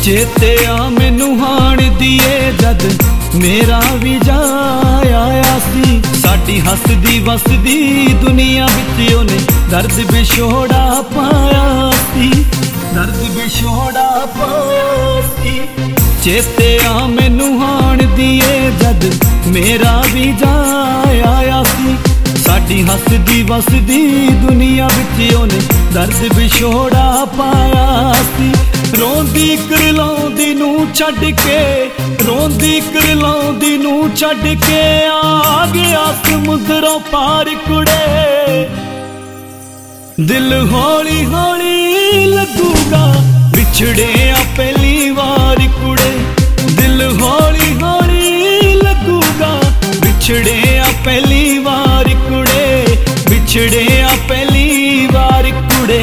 चेते आ मैनू हाण दिए जद मेरा भी जा आया सी। साडी हसदी वसदी दुनिया विच ओने दर्द विछोड़ा पाया सी, दर्द विछोड़ा पाया सी। चेते आ मैनू हाण दिए जद मेरा भी जा आया सी। साडी हसदी वसदी दुनिया विच ओने दर्द विछोड़ा पाया सी। रोंदी करलाउंदी नूं छड्ड के, रोंदी करलाउंदी नूं छड्ड के आ गया समुद्रों पार कुड़े। दिल हौली हौली लगूगा विछड़े आ पहली वार कुड़े। दिल हौली हौली लगूगा विछड़े आ पहली वार कुड़े, विछड़े आ पहली वार कुड़े।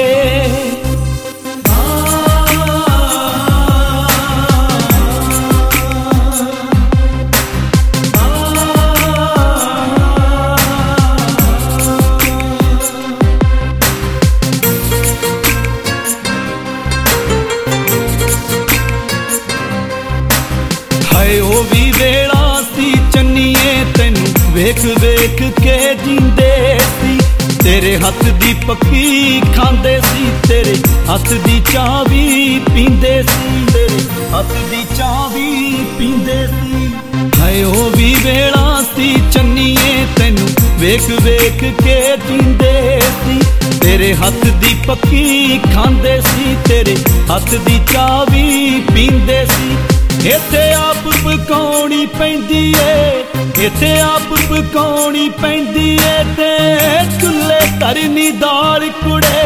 हाय ओ भी वेला सी चन्नीए तैनू वेख वेख के जींदे सी। तेरे हथ दी पक्की खांदे सी, तेरे हथ दी चाह भी पींदे सी, तेरे हथ दी चाह भी पींदे सी। हाय ओ भी वेला सी चन्नीए तैनू वेख वेख के जींदे सी। तेरे हथ दी पक्की खांदे सी, तेरे हथ दी चाह भी पींदे सी। इत्थे आप पकाउणी पैंदी ए, इत्थे आप पकाउणी पैंदी ए ते चुल्हे धरनी दाल कुड़े।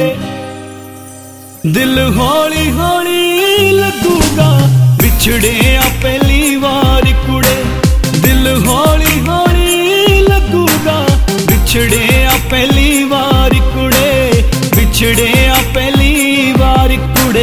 दिल हौली हौली लगूगा विछड़े आ पहली वार कुड़े। दिल हौली हौली लगूगा विछड़े आ पहली वार कुड़े, विछड़े आ पहली वार कुड़े।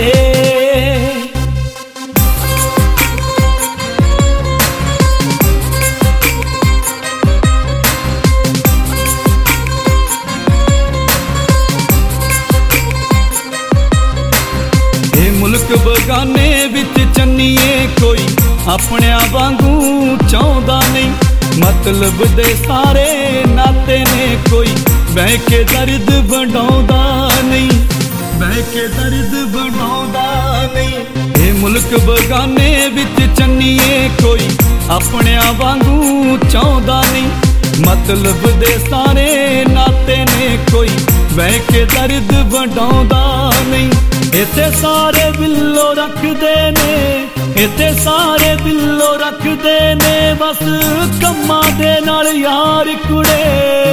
मुल्क बगाने विच चन्नीए कोई अपने वांगू चाहुंदा नहीं। मतलब दे सारे नाते ने कोई बह के दर्द वंडाउंदा नहीं, बह के दर्द वंडाउंदा नहीं। ये मुल्क बगाने विच चन्नीए कोई अपने वांगू चाहुंदा नहीं। मतलब दे सारे नाते ने कोई बह के दर्द वंडाउंदा नहीं। इत्थे सारे बिल्लो रखदे ने, इत्थे सारे बिल्लो रखदे ने बस कम्मा दे नाल यार कुड़े।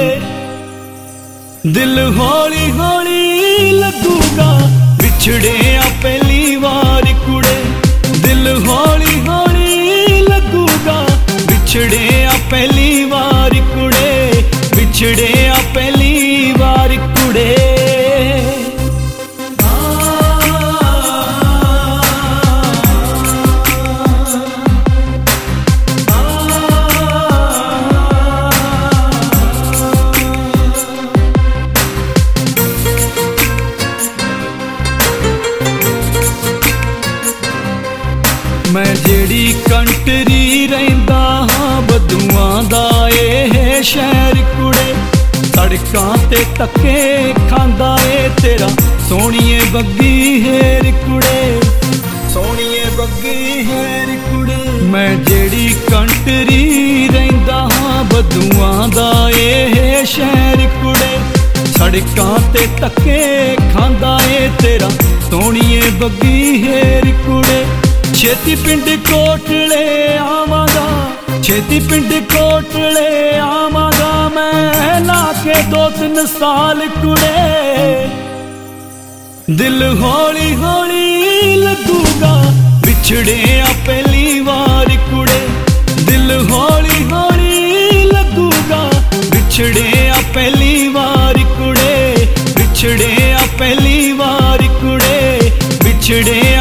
दिल हौली हौली लगूगा विछड़े आ पहली वार कुड़े। दिल हौली हौली लगूगा विछड़े आ पहली वार कुड़े, विछड़े आ पहली वार कुड़े। मैं जेड़ी कंटरी रहिंदा हां बदूआं दा ए शहर कुड़े। सड़कां ते धक्के खांदा ए तेरा सोहणीए बग्गी हेर कुड़े, सोहणीए बग्गी हेर कुड़े। मैं जेड़ी कंटरी रहिंदा हां बदूआं दा ए शहर कुड़े। सड़कां ते धक्के खांदा ए तेरा सोहणीए बग्गी हेर कुड़े। छेती पिंड कोटले आवांगा, छेती पिंड कोटले आवांगा मैं ला के 2-3 साल कुड़े। दिल हौली हौली लगूगा विछड़े आ पहली वार कुड़े। दिल हौली हौली लगूगा विछड़े आ पहली वार कुड़े, विछड़े आ पहली वार कुड़े, विछड़े